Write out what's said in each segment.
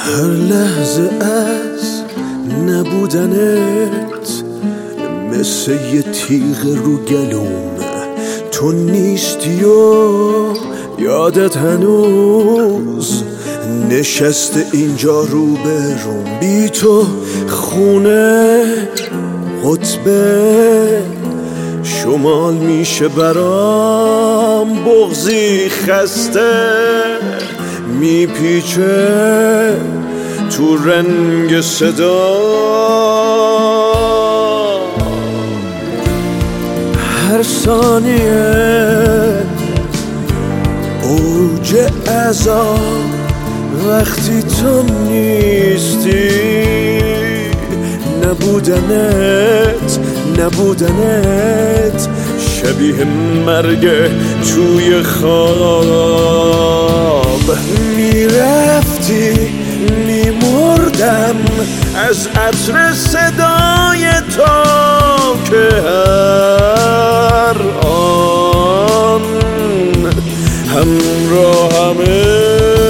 هر لحظه از نبودنت مثل یه تیغ رو گلوم، تو نیستی و یادت هنوز نشسته اینجا رو به روم. بی تو خونه قطبه شمال میشه برام، بغضی خسته میپیچه تو رنگ صدا. هر ثانیه اوج عذاب وقتی تو نیستی. نبودنت شبیه مرگ توی خواب. میرفتی میمردم از عطر صدای تو که هر آن همراهمه.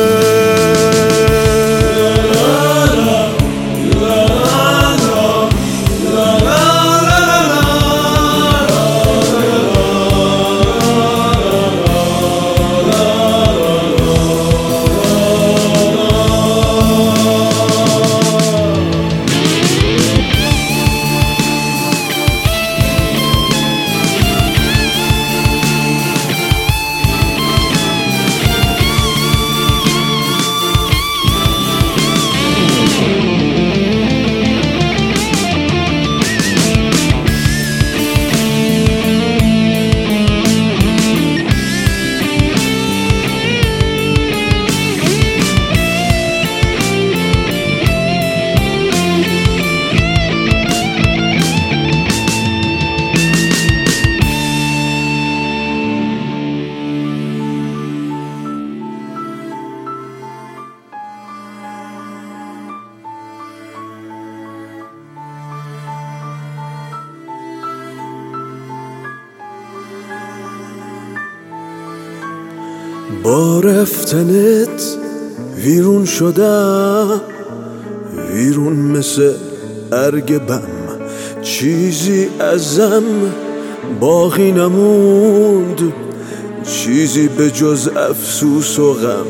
با رفتنت ویرون شدم، ویرون مثل ارگ بم. چیزی ازم باقی نموند، چیزی به جز افسوس و غم.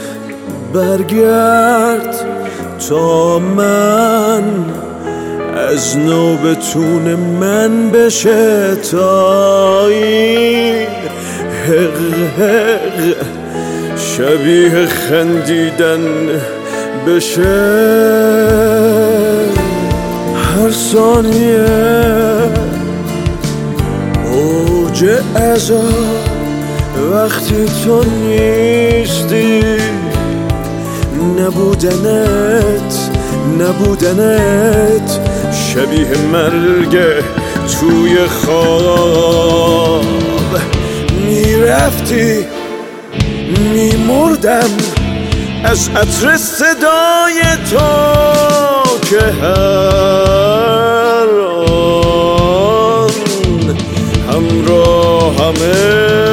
برگرد تا من از نو بتون من بشه، تا این حق شبیه خندیدن بشه. هر ثانیه اوج عذاب وقتی تو نیستی. نبودنت شبیه مرگ توی خواب. میرفتی میمردم از عطر صدای تو که هر آن همراهمه.